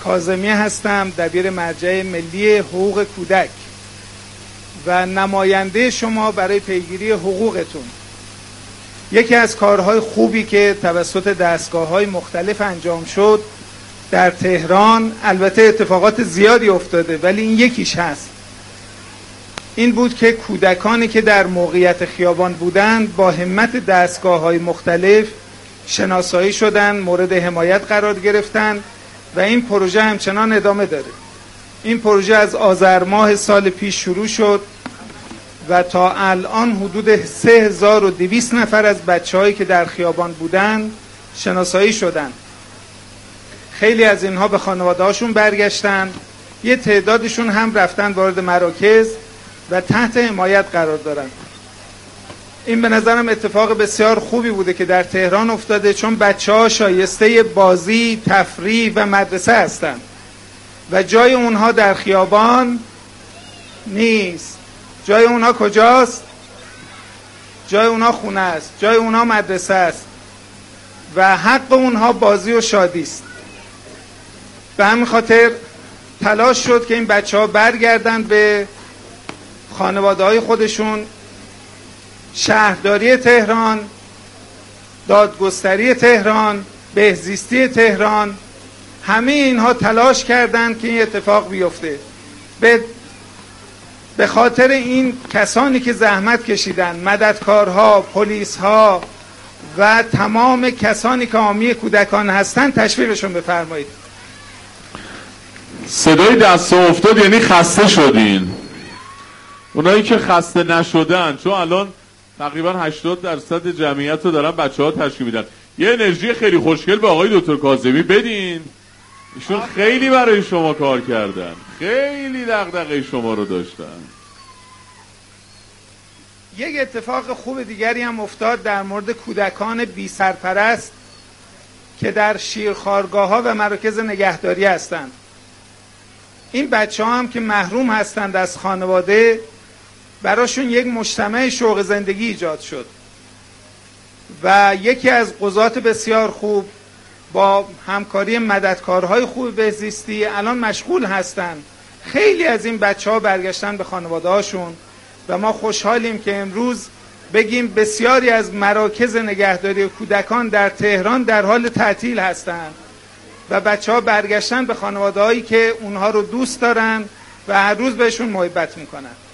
کاظمی هستم، دبیر مرجع ملی حقوق کودک و نماینده شما برای پیگیری حقوقتون. یکی از کارهای خوبی که توسط دستگاه‌های مختلف انجام شد در تهران، البته اتفاقات زیادی افتاده ولی این یکیش هست، این بود که کودکانی که در موقعیت خیابان بودند با همت دستگاه‌های مختلف شناسایی شدند، مورد حمایت قرار گرفتند و این پروژه همچنان ادامه داره. این پروژه از آذر ماه سال پیش شروع شد و تا الان حدود 3200 نفر از بچه‌هایی که در خیابان بودند شناسایی شدند. خیلی از اینها به خانواده‌هاشون برگشتن، یه تعدادشون هم رفتن وارد مراکز و تحت حمایت قرار دارن. این به نظرم اتفاق بسیار خوبی بوده که در تهران افتاده، چون بچه‌ها شایسته بازی، تفریح و مدرسه هستند و جای اونها در خیابان نیست. جای اونها کجاست؟ جای اونها خونه است، جای اونها مدرسه است و حق اونها بازی و شادی است. به همین خاطر تلاش شد که این بچه‌ها برگردن به خانواده‌های خودشون. شهرداری تهران، دادگستری تهران، بهزیستی تهران، همه اینها تلاش کردند که این اتفاق بیفته. به خاطر این کسانی که زحمت کشیدن، مددکارها، پلیسها و تمام کسانی که حامی کودکان هستند، تشویقشون بفرمایید. صدای دست افتاد یعنی خسته شدین. اونایی که خسته نشدن، چون الان تقریبا 80% جمعیت رو دارن بچه‌ها تشکیل میدن، یه انرژی خیلی خوشگل به آقای دکتر کاظمی بدین. ایشون خیلی برای شما کار کردن، خیلی دغدغه شما رو داشتن. یک اتفاق خوب دیگری هم افتاد در مورد کودکان بی سرپرست که در شیرخوارگاه‌ها و مراکز نگهداری هستند. این بچه‌ها هم که محروم هستند از خانواده، براشون یک مجتمع شوق زندگی ایجاد شد و یکی از قضات بسیار خوب با همکاری مددکارهای خوب بهزیستی الان مشغول هستند. خیلی از این بچه‌ها برگشتن به خانواده‌هاشون و ما خوشحالیم که امروز بگیم بسیاری از مراکز نگهداری کودکان در تهران در حال تعطیل هستند و بچه‌ها برگشتن به خانواده‌هایی که اونها رو دوست دارن و هر روز بهشون محبت میکنن.